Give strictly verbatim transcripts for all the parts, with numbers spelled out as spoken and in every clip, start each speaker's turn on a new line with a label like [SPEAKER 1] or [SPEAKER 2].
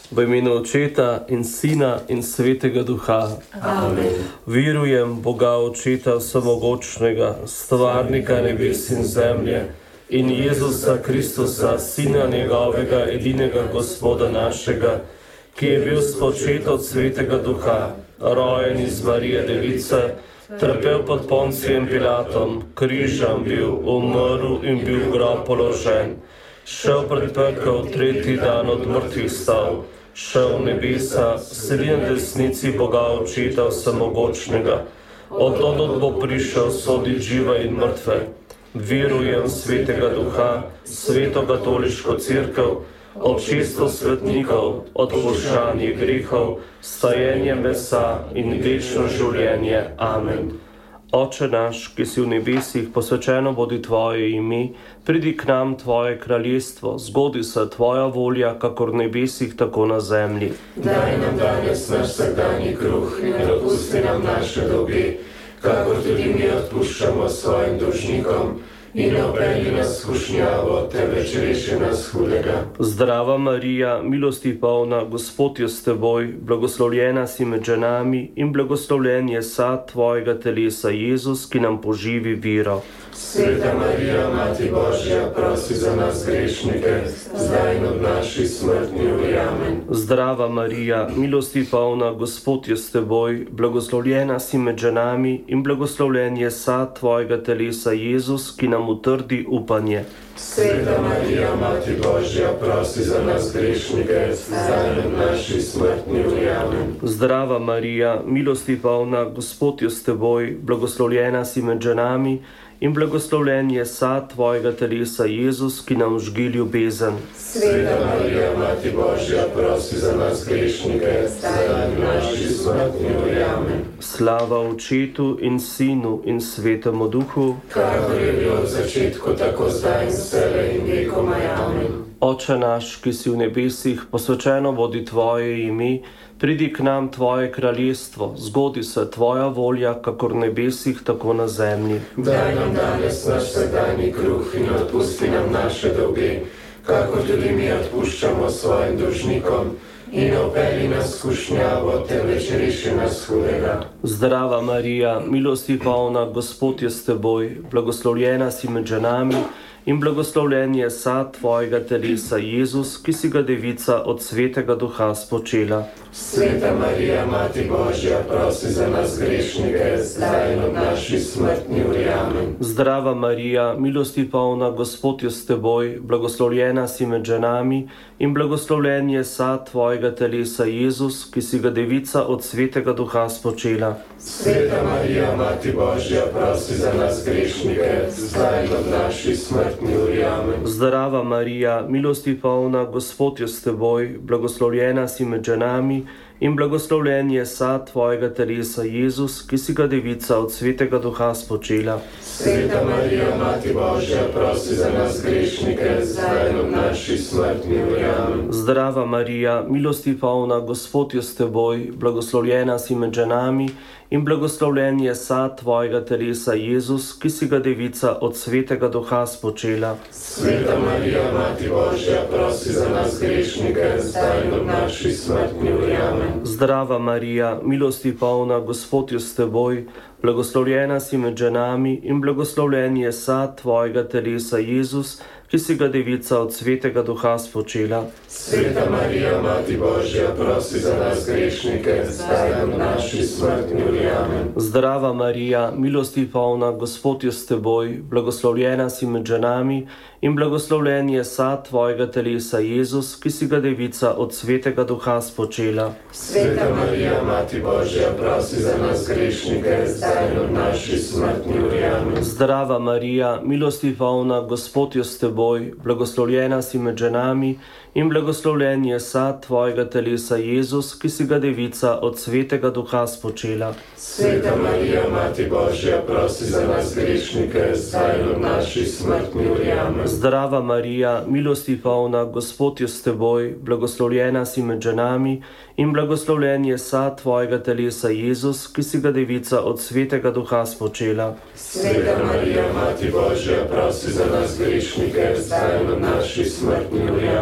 [SPEAKER 1] V imenu Očeta in Sina in Svetega Duha.
[SPEAKER 2] Amen.
[SPEAKER 1] Verujem Boga Očeta Vsemogočnega, stvarnika nebes in zemlje, in Jezusa Kristusa, Sina njegovega, edinega Gospoda našega, ki je bil spočet od Svetega Duha, rojen iz Marije Device, trpel pod Poncijem Pilatom, križan bil, umrl in bil v grob položen, šel pred pekel, tretji dan od mrtvih stal, šel v nebesa, sedi na desnici Boga Očeta Vsemogočnega, od tod bo prišel sodit žive in mrtve. Verujem Svetega Duha, Sveto katoliško cerkev, občestvo svetnikov, odpuščanje grehov, stajenje mesa in večno življenje. Amen. Oče naš, ki si v nebesih, posvečeno bodi tvoje ime, pridi k nam tvoje kraljestvo, zgodi se tvoja volja, kakor v nebesih, tako na zemlji.
[SPEAKER 2] Daj nam danes naš vsakdanji kruh in ne odpusti nam naše dolge, kakor tudi mi odpuščamo svojim dolžnikom, in ne vpelji nas v skušnjavo, temveč reši nas hudega.
[SPEAKER 1] Zdrava Marija, milosti polna, Gospod je s teboj, blagoslovljena si med ženami in blagoslovljen je sad tvojega telesa, Jezus, ki nam poživi vero.
[SPEAKER 2] Sveta Marija, Mati Božja, prosi za nas grešnike, zdaj in od naši smrtni uri. Amen.
[SPEAKER 1] Zdrava Marija, milosti polna, Gospod je s teboj, blagoslovljena si med ženami in blagoslovljen je sad tvojega telesa, Jezus, ki nam utrdi upanje.
[SPEAKER 2] Sveta Marija, Mati Božja, prosi za nas grešnike, zdaj in od naši smrtni uri. Amen.
[SPEAKER 1] Zdrava Marija, milosti polna, Gospod je s teboj, blagoslovljena si med ženami in blagoslovljen je sad tvojega telesa, Jezus, ki nam žgi ljubezen.
[SPEAKER 2] Sveta Marija, Mati Božja, prosi za nas grešnike, zdaj in v naši smrtni uri. Amen.
[SPEAKER 1] Slava Očetu in Sinu in Svetemu Duhu,
[SPEAKER 2] kakor je bilo v začetku, tako zdaj in vselej in vekomaj. Amen.
[SPEAKER 1] Oče naš, ki si v nebesih, posvečeno bodi tvoje ime, pridi k nam tvoje kraljestvo, zgodi se tvoja volja, kakor v nebesih, tako na zemlji.
[SPEAKER 2] Daj nam danes naš vsakdanji kruh in odpusti nam naše dolge, kakor tudi mi odpuščamo svojim dolžnikom, in ne vpelji nas v skušnjavo, temveč reši nas hudega.
[SPEAKER 1] Zdrava Marija, milosti polna, Gospod je s teboj, blagoslovljena si med ženami in blagoslovljen je sad tvojega telesa, Jezus, ki si ga devica od Svetega Duha spočela.
[SPEAKER 2] Sveta Marija, Mati Božja, prosi za nas grešnike, zdaj in od naši smrtni uri. Amen.
[SPEAKER 1] Zdrava Marija, milosti polna, Gospod je s teboj, blagoslovljena si med ženami in blagoslovljen je sad tvojega telesa, Jezus, ki si ga devica od Svetega Duha spočela.
[SPEAKER 2] Sveta Marija, Mati Božja, prosi za nas grešnike, zdaj in od naši smrtni uri. Amen.
[SPEAKER 1] Zdrava Marija, milosti polna, Gospod je s teboj, blagoslovljena si med ženami in blagoslovljen je sad tvojega telesa, Jezus, ki si ga devica od Svetega Duha spočela.
[SPEAKER 2] Sveta Marija, Mati Božja, prosi za nas grešnike, zdaj in od naši smrtni uri. Amen.
[SPEAKER 1] Zdrava Marija, milosti polna, Gospod je s teboj, blagoslovljena si med ženami in blagoslovljen je sad tvojega telesa, Jezus, ki si ga devica od Svetega Duha spočela.
[SPEAKER 2] Sveta Marija, Mati Božja, prosi za nas grešnike, zdaj in od naši smrtni uri. Amen.
[SPEAKER 1] Zdrava Marija, milosti polna, Gospod je s teboj, blagoslovljena si med ženami in blagoslovljen je sad tvojega telesa, Jezus, ki si ga devica od Svetega Duha spočela.
[SPEAKER 2] Sveta Marija, Mati Božja, prosi za nas grešnike, zdaj in od naši smrtni uri. Amen.
[SPEAKER 1] Zdrava Marija, milosti polna, Gospod je s teboj, blagoslovljena si med ženami in blagoslovljen je sad tvojega telesa, Jezus, ki si ga devica od Svetega Duha spočela.
[SPEAKER 2] Sveta Marija, Mati Božja, prosi za nas grešnike, zdaj in od naši smrtni uri. Amen.
[SPEAKER 1] Zdrava Marija, milosti polna, Gospod je s teboj, blagoslovljena si med ženami in blagoslovljen je sad tvojega telesa, Jezus, ki si ga devica od Svetega Duha spočela.
[SPEAKER 2] Sveta Marija, Mati Božja, prosi za nas grešnike, zdaj in od naši smrtni uri. Amen.
[SPEAKER 1] Zdrava Marija, milosti polna, Gospod je s teboj, blagoslovljena si med ženami in blagoslovljen je sad tvojega telesa, Jezus, ki si ga devica od Svetega Duha spočela.
[SPEAKER 2] Sveta Marija, Mati Božja, prosi za nas grešnike, zdaj in od naši smrtni uri. Amen.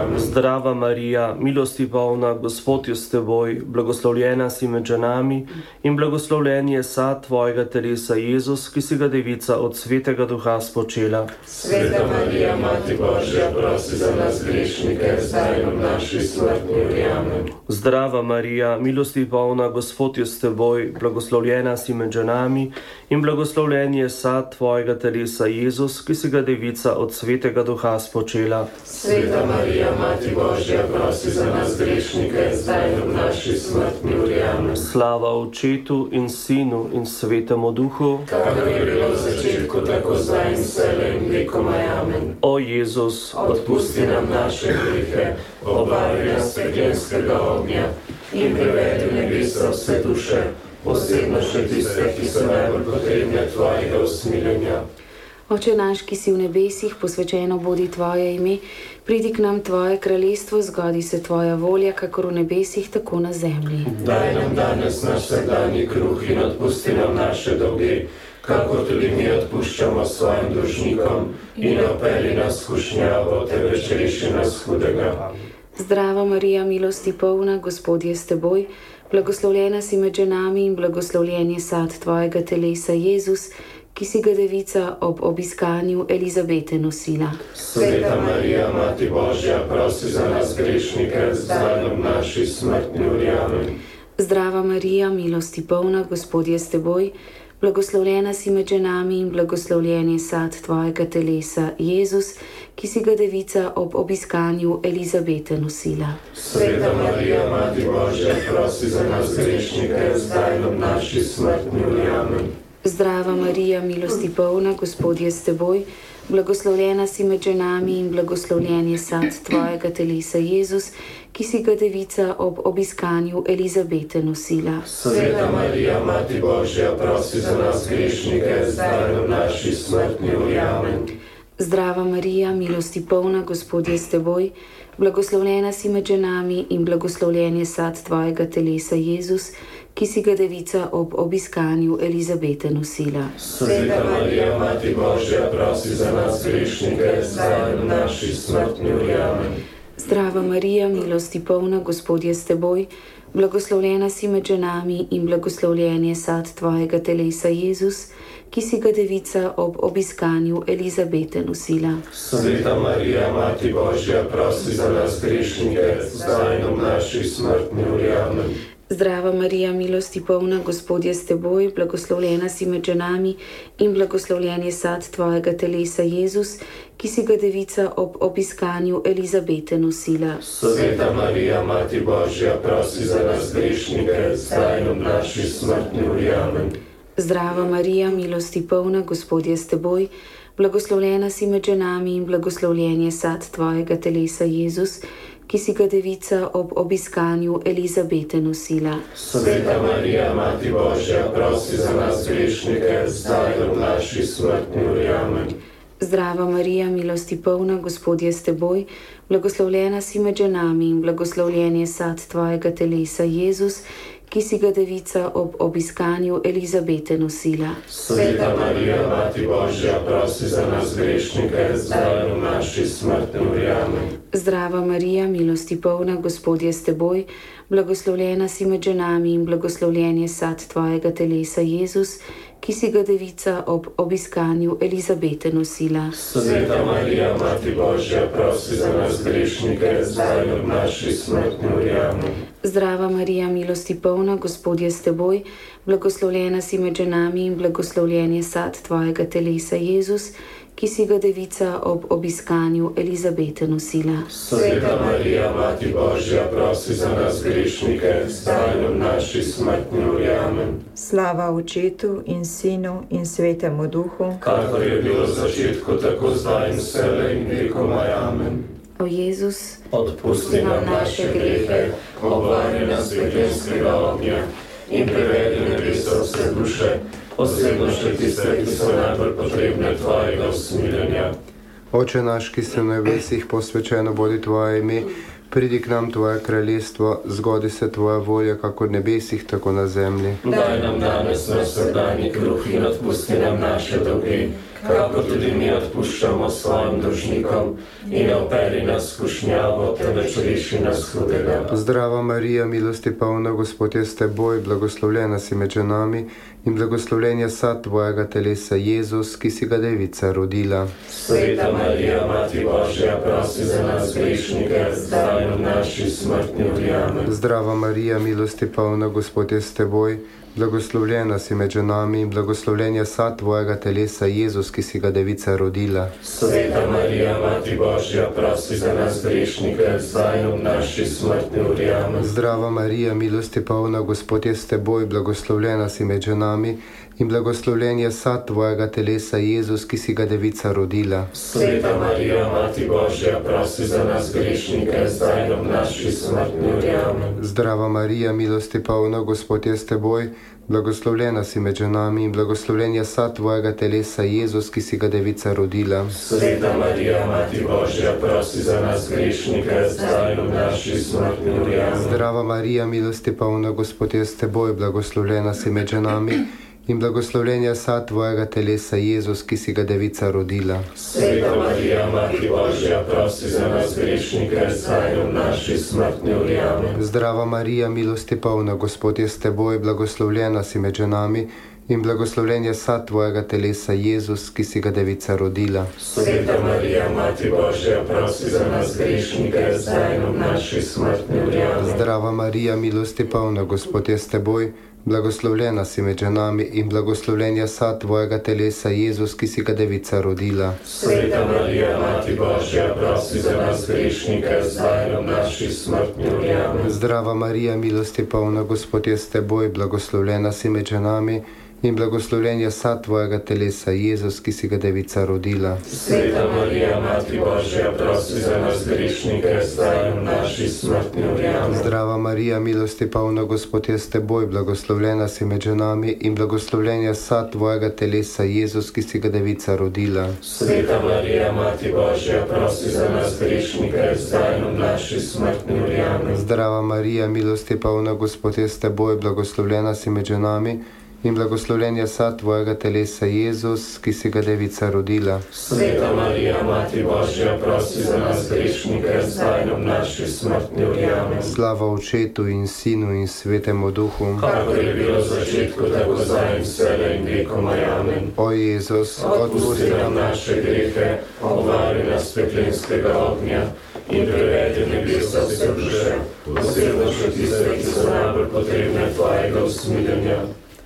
[SPEAKER 1] Zdrava Marija, milosti polna, Gospod je s teboj, blagoslovljena si med ženami in blagoslovljen je sad tvojega telesa Jezus, ki si ga devica od Svetega Duha spočela.
[SPEAKER 2] Sveta Marija, Mati Božja, prosi za nas grešnike, zdaj in v naši smrtni uri. Amen.
[SPEAKER 1] Zdrava Marija, milosti polna, Gospod je s teboj, blagoslovljena si med ženami in blagoslovljen je sad tvojega telesa Jezus, ki si ga devica od Svetega Duha spočela.
[SPEAKER 2] Sveta Marija, Mati Božja, prosi za nas grešnike, zdaj in v naši smrtni uri. Amen.
[SPEAKER 1] Slava Očetu in Sinu in Svetemu Duhu,
[SPEAKER 2] kakor je bilo v začetku, tako zdaj in vselej in vekomaj. Amen.
[SPEAKER 1] O Jezus,
[SPEAKER 2] odpusti nam naše grehe, obari nas peklenskega ognja in privedi v nebesa vse duše, posebno še tiste, ki so najbolj potrebne tvojega usmiljenja.
[SPEAKER 3] Oče naš, ki si v nebesih, posvečeno bodi tvoje ime, pridi k nam tvoje kraljestvo, zgodi se tvoja volja, kakor v nebesih, tako na zemlji.
[SPEAKER 2] Daj nam danes naš vsakdanji kruh in odpusti nam naše dolge, kakor tudi mi odpuščamo svojim dolžnikom, in ne vpelji nas v skušnjavo, temveč reši nas hudega.
[SPEAKER 3] Zdrava Marija, milosti polna, Gospod je s teboj, blagoslovljena si med ženami in blagoslovljen je sad tvojega telesa Jezus, ki si ga devica ob obiskanju Elizabete nosila.
[SPEAKER 2] Sveta Marija, Mati Božja, prosi za nas grešnike, zdaj in v naši smrtni uri. Amen.
[SPEAKER 3] Zdrava Marija, milosti polna, Gospod je s teboj, blagoslovljena si med ženami in blagoslovljen je sad tvojega telesa Jezus, ki si ga devica ob obiskanju Elizabete nosila.
[SPEAKER 2] Sveta Marija, Mati Božja, prosi za nas grešnike, zdaj in v naši smrtni uri. Amen.
[SPEAKER 3] Zdrava Marija, milosti polna, Gospod je s teboj, blagoslovljena si med ženami in blagoslovljen je sad tvojega telesa Jezus, ki si ga devica ob obiskanju Elizabete nosila.
[SPEAKER 2] Sveta Marija, Mati Božja, prosi za nas grešnike, zdaj in v naši smrtni uri. Amen.
[SPEAKER 3] Zdrava Marija, milosti polna, Gospod je s teboj, blagoslovljena si med ženami in blagoslovljen je sad tvojega telesa Jezus, ki si ga devica ob obiskanju Elizabete nosila.
[SPEAKER 2] Sveta Marija, Mati Božja, prosi za nas grešnike, zdaj in v naši smrtni uri. Amen.
[SPEAKER 3] Zdrava Marija, milosti polna, Gospod je s teboj, blagoslovljena si med ženami in blagoslovljen je sad tvojega telesa Jezus, ki si ga devica ob obiskanju Elizabete nosila.
[SPEAKER 2] Sveta Marija, Mati Božja, prosi za nas grešnike, zdaj in v naši smrtni uri. Amen.
[SPEAKER 3] Zdrava Marija, milosti polna, Gospod je s teboj, blagoslovljena si med ženami in blagoslovljen je sad tvojega telesa Jezus, ki si ga devica ob obiskanju Elizabete nosila.
[SPEAKER 2] Sveta Marija, Mati Božja, prosi za nas grešnike, zdaj in v naši smrtni uri. Amen.
[SPEAKER 3] Zdrava Marija, milosti polna, Gospod je s teboj, blagoslovljena si med ženami in blagoslovljen je sad tvojega telesa Jezus, ki si ga devica ob obiskanju Elizabete nosila.
[SPEAKER 2] Sveta Marija, Mati Božja, prosi za nas grešnike, zdaj in v naši smrtni uri. Amen.
[SPEAKER 3] Zdrava Marija, milosti polna, Gospod je s teboj, blagoslovljena si med ženami in blagoslovljen je sad tvojega telesa Jezus, ki si ga devica ob obiskanju Elizabete nosila.
[SPEAKER 2] Sveta Marija, Mati Božja, prosi za nas grešnike, zdaj in v naši smrtni uri. Amen.
[SPEAKER 3] Zdrava Marija, milosti polna, Gospod je s teboj, blagoslovljena si med ženami in blagoslovljen je sad tvojega telesa Jezus, ki si ga devica ob obiskanju Elizabete nosila.
[SPEAKER 2] Sveta Marija, Mati Božja, prosi za nas grešnike, zdaj in v naši smrtni uri. Amen.
[SPEAKER 3] Zdrava Marija, milosti polna, Gospod je s teboj, blagoslovljena si med ženami in blagoslovljen je sad tvojega telesa Jezus, ki si ga devica ob obiskanju Elizabete nosila.
[SPEAKER 2] Sveta Marija, Mati Božja, prosi za nas grešnike, zdaj in v naši smrtni uri. Amen.
[SPEAKER 4] Slava Očetu in Sinu in Svetemu Duhu,
[SPEAKER 2] kakor je bilo v začetku, tako zdaj in vselej in vekomaj. Amen.
[SPEAKER 3] O Jezus,
[SPEAKER 2] odpusti nam naše grehe, obvari nas peklenskega ognja in privedi v nebesa vse duše, posebno še tiste, ki so najbolj potrebne tvojega usmiljenja.
[SPEAKER 5] Oče naš, ki si v nebesih, posvečeno bodi tvoje ime, pridi k nam tvoje kraljestvo, zgodi se tvoja volja, kako v nebesih, tako na zemlji.
[SPEAKER 2] Daj nam danes naš vsakdanji kruh in odpusti nam naše dolge,
[SPEAKER 1] kakor tudi mi odpuščamo svojim dolžnikom, in ne vpelji nas v skušnjavo, temveč reši nas hudega.
[SPEAKER 5] Zdrava Marija, milosti polna, Gospod je s teboj, blagoslovljena si med ženami in blagoslovljen je sad tvojega telesa, Jezus, ki si ga devica rodila.
[SPEAKER 1] Sveta Marija, Mati Božja, prosi za nas grešnike, zdaj in v naši smrtni uri. Amen.
[SPEAKER 5] Zdrava Marija, milosti polna, Gospod je s teboj, blagoslovljena si med ženami in blagoslovljen je sad tvojega telesa, Jezus, ki si ga devica rodila.
[SPEAKER 1] Sveta Marija, Mati Božja, prosi za nas grešnike, zdaj in v naši smrtni uri. Amen.
[SPEAKER 5] Zdrava Marija, milosti polna, Gospod je s teboj, blagoslovljena si med ženami in blagoslovljen je sad tvojega telesa, Jezus, ki si ga devica rodila.
[SPEAKER 1] Sveta Marija, Mati Božja, prosi za nas grešnike, zdaj in v naši smrtni uri. Amen.
[SPEAKER 5] Zdrava Marija, milosti polna, Gospod je s teboj, blagoslovljena si med ženami in blagoslovljen je sad tvojega telesa, Jezus, ki si ga devica rodila.
[SPEAKER 1] Sveta Marija, Mati Božja, prosi za nas grešnike, zdaj in v naši smrtni uri. Amen.
[SPEAKER 5] Zdrava Marija, milosti polna, Gospod je s teboj, blagoslovljena si med ženami in blagoslovljen je sad tvojega telesa, Jezus, ki si ga devica rodila.
[SPEAKER 1] Sveta Marija, Mati Božja, prosi za nas grešnike, zdaj in v naši smrtni uri. Amen.
[SPEAKER 5] Zdrava Marija, milosti polna, Gospod je s teboj, blagoslovljena si med ženami in blagoslovljen je sad tvojega telesa, Jezus, ki si ga devica rodila.
[SPEAKER 1] Sveta Marija, Mati Božja, prosi za nas grešnike, zdaj in v naši smrtni uri. Amen.
[SPEAKER 5] Zdrava Marija, milosti polna, Gospod je s teboj, blagoslovljena si med ženami in blagoslovljen je sad tvojega telesa, Jezus, ki si ga devica rodila.
[SPEAKER 1] Sveta Marija, Mati Božja, prosi za nas grešnike, zdaj in v naši smrtni uri. Amen.
[SPEAKER 5] Zdrava Marija, milosti polna, Gospod je s teboj, blagoslovljena si med ženami in blagoslovljen je sad tvojega telesa, Jezus, ki si ga devica rodila.
[SPEAKER 1] Sveta Marija, Mati Božja, prosi za nas grešnike, zdaj in v naši smrtni uri. Amen.
[SPEAKER 5] Zdrava Marija, milosti polna, Gospod je s teboj, blagoslovljena si med ženami in blagoslovljen je sad tvojega telesa, Jezus, ki si ga devica rodila.
[SPEAKER 1] Sveta Marija, Mati Božja, prosi za nas grešnike, zdaj in v naši smrtni uri. Amen.
[SPEAKER 5] Zdrava Marija, milosti polna, Gospod je s teboj, blagoslovljena si med ženami in blagoslovljen je sad tvojega telesa, Jezus, ki si ga devica rodila.
[SPEAKER 1] Sveta Marija, Mati Božja, prosi za nas grešnike, zdaj in v naši smrtni uri. Amen.
[SPEAKER 5] Slava Očetu in Sinu in Svetemu Duhu,
[SPEAKER 1] kakor je bilo v začetku, tako zdaj in vselej in vekomaj. Amen.
[SPEAKER 5] O Jezus,
[SPEAKER 1] odpusti nam naše grehe, obvari nas peklenskega ognja in privedi nebesa vse duše, oziroma še tiste, ki so najbolj potrebne tvojega usmiljenja.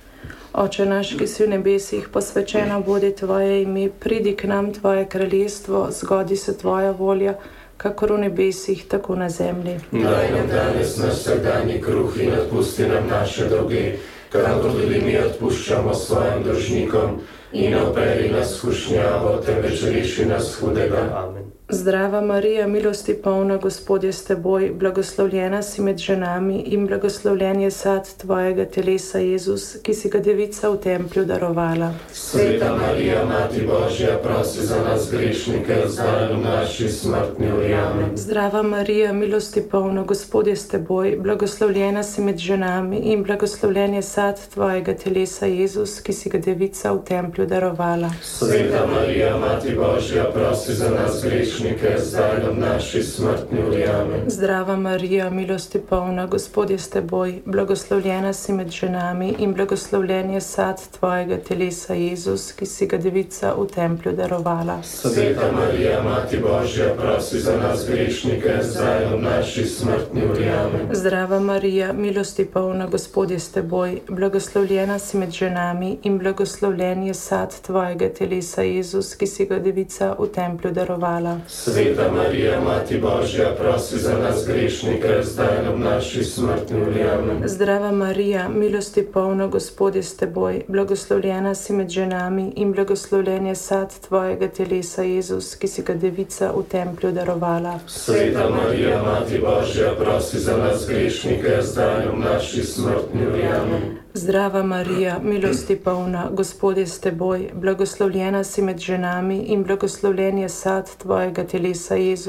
[SPEAKER 6] Oče naš, ki si v nebesih, posvečeno bodi tvoje ime, pridi k nam tvoje kraljestvo, zgodi se tvoja volja, kakor v nebesih, tako na zemlji.
[SPEAKER 1] Daj nam danes naš vsakdanji kruh in odpusti nam naše dolge, kakor tudi mi odpuščamo svojim dolžnikom, in ne vpelji nas v skušnjavo, temveč reši nas hudega. Amen.
[SPEAKER 6] Zdrava Marija, milosti polna, Gospod je s teboj, blagoslovljena si med ženami in blagoslovljen je sad tvojega telesa, Jezus, ki si ga devica v templju darovala.
[SPEAKER 1] Sveta Marija, Mati Božja, prosi za nas grešnike, zdaj in v naši smrtni uri. Amen.
[SPEAKER 6] Zdrava Marija, milosti polna, Gospod je s teboj, blagoslovljena si med ženami in blagoslovljen je sad tvojega telesa, Jezus, ki si ga devica v templju darovala.
[SPEAKER 1] Sveta Marija, Mati Božja, prosi za nas grešnike, zdaj in v naši smrtni uri. Amen.
[SPEAKER 6] Zdrava Marija, milosti polna, Gospod je s teboj, blagoslovljena si med ženami in blagoslovljen je sad tvojega telesa, Jezus, ki si ga devica v templju darovala.
[SPEAKER 1] Sveta Marija, Mati Božja, prosi za nas grešnike, zdaj in v naši smrtni uri. Amen.
[SPEAKER 6] Zdrava Marija, milosti polna, Gospod je s teboj, blagoslovljena si med ženami in blagoslovljen je sad tvojega telesa, Jezus, ki si ga devica v templju darovala.
[SPEAKER 1] Sveta Marija, Mati Božja, prosi za nas grešnike, zdaj in v naši smrtni uri. Amen.
[SPEAKER 6] Zdrava Marija, milosti polna, Gospod je s teboj, blagoslovljena si med ženami in blagoslovljen je sad tvojega telesa, Jezus, ki si ga devica v templju darovala.
[SPEAKER 1] Sveta Marija, Mati Božja, prosi za nas grešnike, zdaj in v naši smrtni uri. Amen.
[SPEAKER 6] Zdrava Marija, milosti polna, Gospod je s teboj, blagoslovljena si med ženami in blagoslovljen je sad tvojega telesa, Jezus,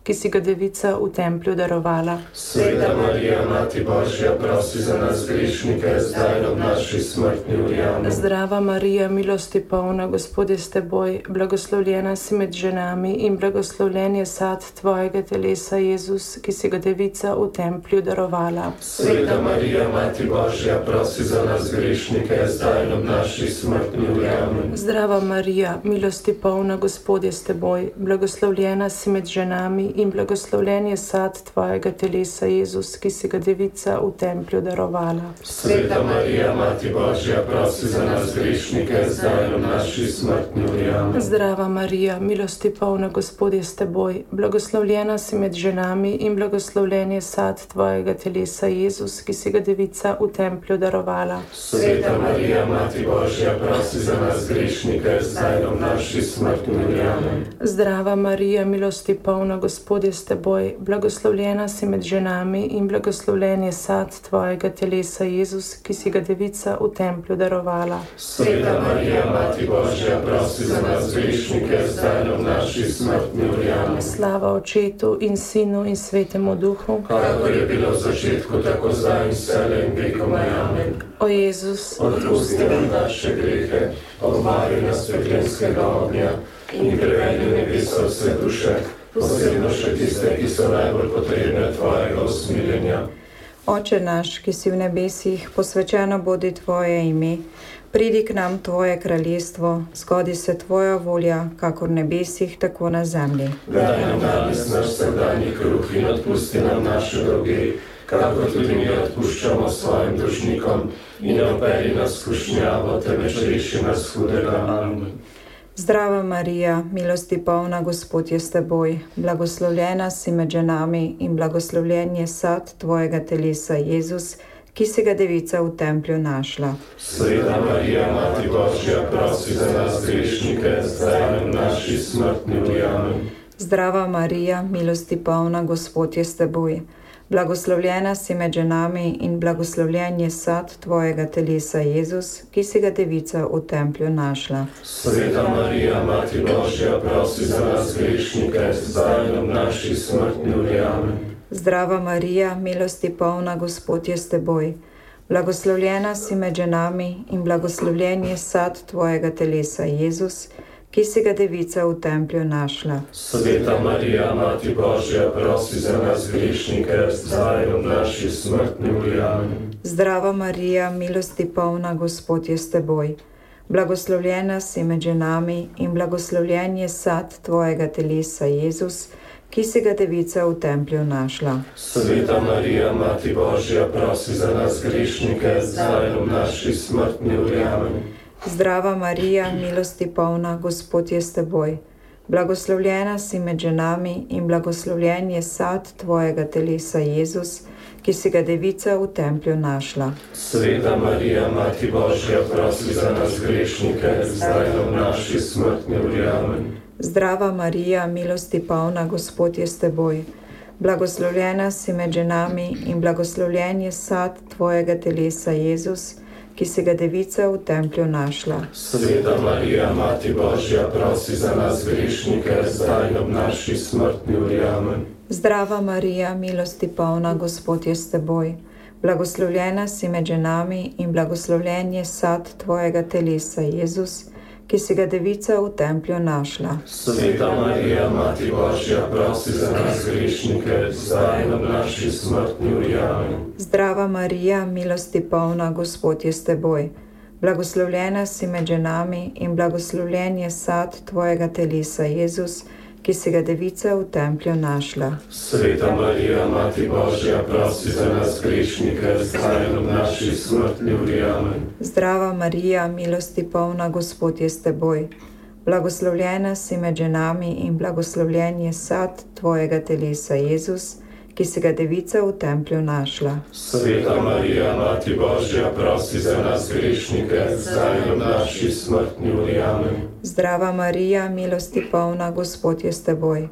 [SPEAKER 6] ki si ga Devica v templju darovala.
[SPEAKER 2] Sveta Marija, Mati Božja, prosi za nas grešnike, zdaj in ob naši smrtni uri. Amen.
[SPEAKER 6] Zdrava Marija, milosti polna, Gospod je s teboj, blagoslovljena si med ženami in blagoslovljen je sad tvojega telesa, Jezus, ki si ga Devica v templju darovala.
[SPEAKER 2] Sveta Marija, Mati Božja, prosi za nas grešnike, zdaj in ob naši smrtni uri. Amen.
[SPEAKER 6] Zdrava Marija, milosti polna, Gospod je s teboj, blagoslovljena si med ženami in blagoslovljen je sad tvojega telesa, Jezus, ki si ga Devica v templju darovala.
[SPEAKER 2] Sveta Marija, Mati Božja, prosi za nas grešnike, zdaj in ob naši smrtni uri. Amen.
[SPEAKER 6] Zdrava Marija, milosti polna, Gospod je s teboj, blagoslovljena si med ženami in blagoslovljen je sad tvojega telesa, Jezus, ki si ga Devica v templju darovala.
[SPEAKER 2] Sveta Marija, Mati Božja, prosi za nas grešnike, zdaj in ob naši smrtni uri. Amen.
[SPEAKER 6] Zdrava Marija, milosti polna, Gospod je s teboj, blagoslovljena si med ženami in blagoslovljen je sad tvojega telesa, Jezus, ki si ga Devica v templju darovala.
[SPEAKER 2] Sveta Marija, Mati Božja, prosi za nas grešnike, zdaj in ob naši smrtni uri. Amen.
[SPEAKER 6] Slava Očetu in Sinu in Svetemu Duhu,
[SPEAKER 2] Kakor je bilo v začetku, tako zdaj in vselej in vekomaj. Amen.
[SPEAKER 6] o Jezus,
[SPEAKER 2] Odpusti nam naše grehe, obvari nas peklenskega ognja in privedi v nebeso vse duše, posebno še tiste, ki so najbolj potrebne tvojega usmiljenja.
[SPEAKER 4] Oče naš, ki si v nebesih, posvečeno bodi tvoje ime. Pridi k nam tvoje kraljestvo, zgodi se tvoja volja, kakor v nebesih, tako na zemlji.
[SPEAKER 2] Daj nam danes naš vsakdanji kruh in odpusti nam naše dolge, kakor tudi mi odpuščamo svojim dolžnikom, in ne vpelji nas v skušnjavo, temveč reši nas hudega. Amen.
[SPEAKER 4] Zdrava Marija, milosti polna, Gospod je s teboj, blagoslovljena si med ženami in blagoslovljen je sad tvojega telesa, Jezus, ki si ga Devica v templju našla.
[SPEAKER 2] Sveta Marija, Mati Božja, prosi za nas grešnike, zdaj in v naši smrtni uri. Amen.
[SPEAKER 4] Zdrava Marija, milosti polna, Gospod je s teboj, blagoslovljena si med ženami in blagoslovljen je sad tvojega telesa, Jezus, ki si ga Devica v templju našla.
[SPEAKER 2] Sveta Marija, Mati Božja, prosi za nas grešnike, zdaj in ob naši smrtni uri. Amen.
[SPEAKER 4] Zdrava Marija, milosti polna, Gospod je s teboj, blagoslovljena si med ženami in blagoslovljen je sad tvojega telesa, Jezus, ki si ga Devica v templju našla.
[SPEAKER 2] Sveta Marija, Mati Božja, prosi za nas grešnike, zdaj in ob naši smrtni uri. Amen.
[SPEAKER 4] Zdrava Marija, milosti polna, Gospod je s teboj, blagoslovljena si med ženami in blagoslovljen je sad tvojega telesa, Jezus, ki si ga Devica v templju našla.
[SPEAKER 2] Sveta Marija, Mati Božja, prosi za nas grešnike, zdaj in ob naši smrtni uri. Amen.
[SPEAKER 4] Zdrava Marija, milosti polna, Gospod je s teboj, blagoslovljena si med ženami in blagoslovljen je sad tvojega telesa, Jezus, ki si ga Devica v templju našla.
[SPEAKER 2] Sveta Marija, Mati Božja, prosi za nas grešnike, zdaj in ob naši smrtni uri. Amen.
[SPEAKER 4] Zdrava Marija, milosti polna, Gospod je s teboj, blagoslovljena si med ženami in blagoslovljen je sad tvojega telesa, Jezus, ki si ga Devica v templju našla.
[SPEAKER 2] Sveta Marija, Mati Božja, prosi za nas grešnike, zdaj in ob naši smrtni uri. Amen.
[SPEAKER 4] Zdrava Marija, milosti polna, Gospod je s teboj, blagoslovljena si med ženami in blagoslovljen je sad tvojega telesa, Jezus, ki si ga Devica v templju našla.
[SPEAKER 2] Sveta Marija, Mati Božja, prosi za nas grešnike, zdaj in ob naši smrtni uri. Amen.
[SPEAKER 4] Zdrava Marija, milosti polna, Gospod je s teboj, blagoslovljena si med ženami in blagoslovljen je sad tvojega telesa, Jezus, ki si ga Devica v templju našla.
[SPEAKER 2] Sveta Marija, Mati Božja, prosi za nas grešnike, zdaj in ob naši smrtni uri. Amen.
[SPEAKER 4] Zdrava Marija, milosti polna, Gospod je s teboj, blagoslovljena si med ženami in blagoslovljen je sad tvojega telesa, Jezus, ki si ga Devica v templju našla.
[SPEAKER 2] Sveta Marija, Mati Božja, prosi za nas grešnike, zdaj in ob naši smrtni uri. Amen.
[SPEAKER 4] Zdrava Marija, milosti polna, Gospod je s teboj,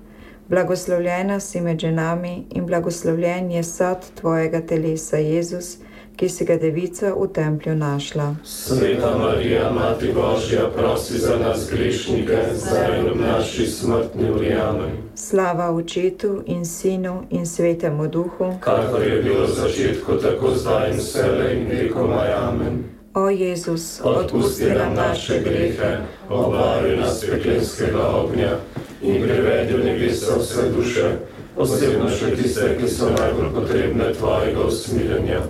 [SPEAKER 4] blagoslovljena si med ženami in blagoslovljen je sad tvojega telesa, Jezus, ki si ga devica v templju našla.
[SPEAKER 2] Sveta Marija, Mati Božja, prosi za nas grešnike, zdaj in v naši smrtni uri. Amen.
[SPEAKER 4] Slava Očetu in Sinu in Svetemu Duhu,
[SPEAKER 2] kakor je bilo v začetku, tako zdaj in vselej in vekomaj. Amen.
[SPEAKER 4] O Jezus,
[SPEAKER 2] Odpusti nam naše grehe, obvaruj nas peklenskega ognja in privedi v nebeso vse duše, posebno še tiste, ki so najbolj potrebne tvojega usmiljenja.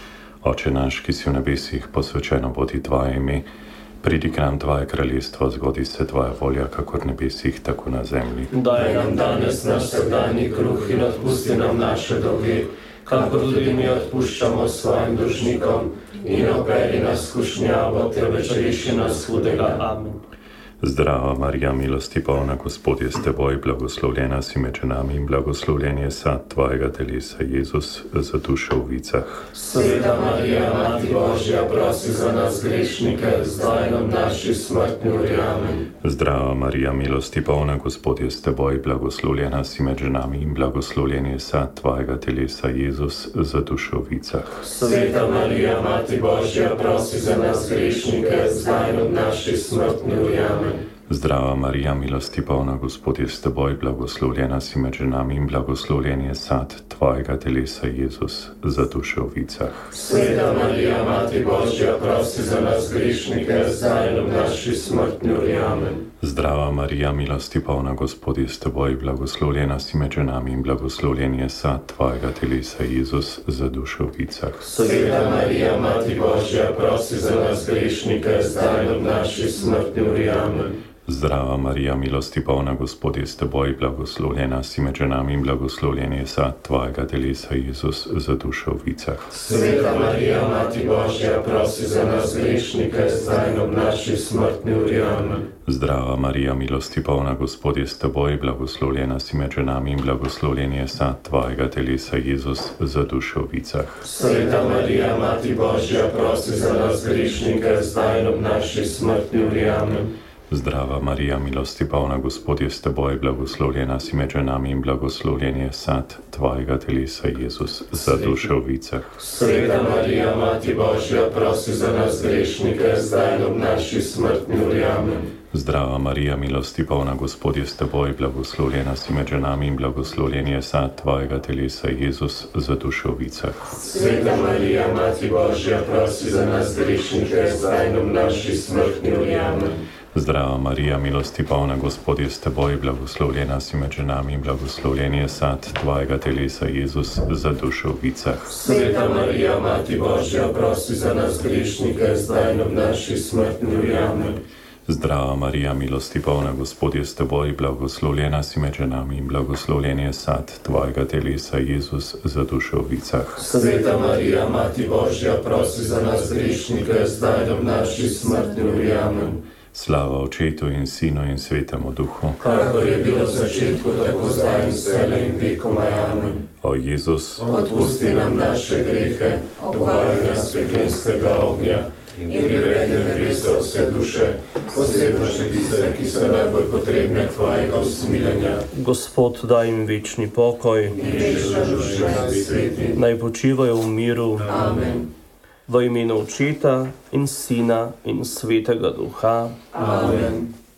[SPEAKER 7] Oče naš, ki si v nebesih, posvečeno bodi tvoje ime, pridi k nam tvoje kraljestvo, zgodi se tvoja volja, kakor v nebesih, tako na zemlji.
[SPEAKER 2] Daj nam danes naš vsakdanji kruh in odpusti nam naše dolge, kakor tudi mi odpuščamo svojim dolžnikom, in operi nas v skušnjavo, temveč reši nas hudega. Amen.
[SPEAKER 7] Zdrava Marija, milosti polna, Gospod je s teboj, blagoslovljena si med ženami in blagoslovljen je sad tvojega telesa, Jezus, za dušo v vicah.
[SPEAKER 2] Sveta Marija, Mati Božja, prosi za nas grešnike, zdaj in v naši smrtni uri. Amen.
[SPEAKER 7] Zdrava Marija, milosti polna, Gospod je s teboj, blagoslovljena si med ženami in blagoslovljen je sad tvojega telesa, Jezus, za dušo v vicah.
[SPEAKER 2] Sveta Marija, Mati Božja, prosi za nas grešnike, zdaj in v naši smrtni uri. Amen.
[SPEAKER 7] Zdrava Marija, milosti polna, Gospod je s teboj, blagoslovljena si med ženami in blagoslovljen je sad tvojega telesa, Jezus, za dušo v vicah.
[SPEAKER 2] Sveta Marija, Mati Božja, prosi za nas grešnike, zdaj in v naši smrtni uri. Amen.
[SPEAKER 7] Zdrava Marija, milosti polna, Gospod je s teboj, blagoslovljena si med ženami in blagoslovljen je sad tvojega telesa, Jezus, za dušo v vicah.
[SPEAKER 2] Sveta Marija, Mati Božja, prosi za nas grešnike, zdaj in v naši smrtni uri. Amen.
[SPEAKER 7] Zdrava Marija, milosti polna, Gospod je s teboj, blagoslovljena si med ženami in blagoslovljen je sad tvojega telesa, Jezus, za dušo v vicah.
[SPEAKER 2] Sveta Marija, Mati Božja, prosi za nas grešnike, zdaj in v naši smrtni uri. Amen.
[SPEAKER 7] Zdrava Marija, milosti polna, Gospod je s teboj, blagoslovljena si med ženami in blagoslovljen je sad tvojega telesa, Jezus, za dušo v vicah.
[SPEAKER 2] Sveta Marija, Mati Božja, prosi za nas grešnike, zdaj in v naši smrtni uri. Amen.
[SPEAKER 7] Zdrava Marija, milosti polna, Gospod je s teboj, blagoslovljena si med ženami in blagoslovljen je sad tvojega telesa, Jezus, za dušo v vicah.
[SPEAKER 2] Sveta Marija, Mati Božja, prosi za nas grešnike, zdaj in v naši smrtni uri. Amen.
[SPEAKER 7] Zdrava Marija, milosti polna, Gospod je s teboj, blagoslovljena si med ženami in blagoslovljen je sad tvojega telesa, Jezus, za dušo v vicah.
[SPEAKER 2] Sveta Marija, Mati Božja, prosi za nas grešnike, zdaj in v naši smrtni uri. Amen.
[SPEAKER 7] Zdrava Marija, milosti polna, Gospod je s teboj, blagoslovljena si med ženami in blagoslovljen je sad tvojega telesa, Jezus, za dušo v vicah.
[SPEAKER 2] Sveta Marija, Mati Božja, prosi za nas grešnike, zdaj in v naši smrtni uri. Amen.
[SPEAKER 7] Zdrava Marija, milosti polna, Gospod je s teboj, blagoslovljena si med ženami in blagoslovljen je sad tvojega telesa, Jezus, za dušo v vicah.
[SPEAKER 2] Sveta Marija, Mati Božja, prosi za nas grešnike, zdaj in v naši smrtni uri. Amen.
[SPEAKER 7] Slava Očetu in Sinu in Svetemu Duhu,
[SPEAKER 2] kakor je bilo v začetku, tako zdaj in vselej in vekomaj. Amen.
[SPEAKER 7] O Jezus,
[SPEAKER 2] odpusti nam naše grehe, obvaruj nas peklenskega ognja in privedi v nebeso vse duše, posebno še tiste, ki so najbolj potrebne tvojega usmiljenja.
[SPEAKER 1] Gospod, daj jim večni pokoj, naj počivajo v miru.
[SPEAKER 2] Amen.
[SPEAKER 1] V imenu Očeta in Sina in Svetega Duha.
[SPEAKER 2] Amen.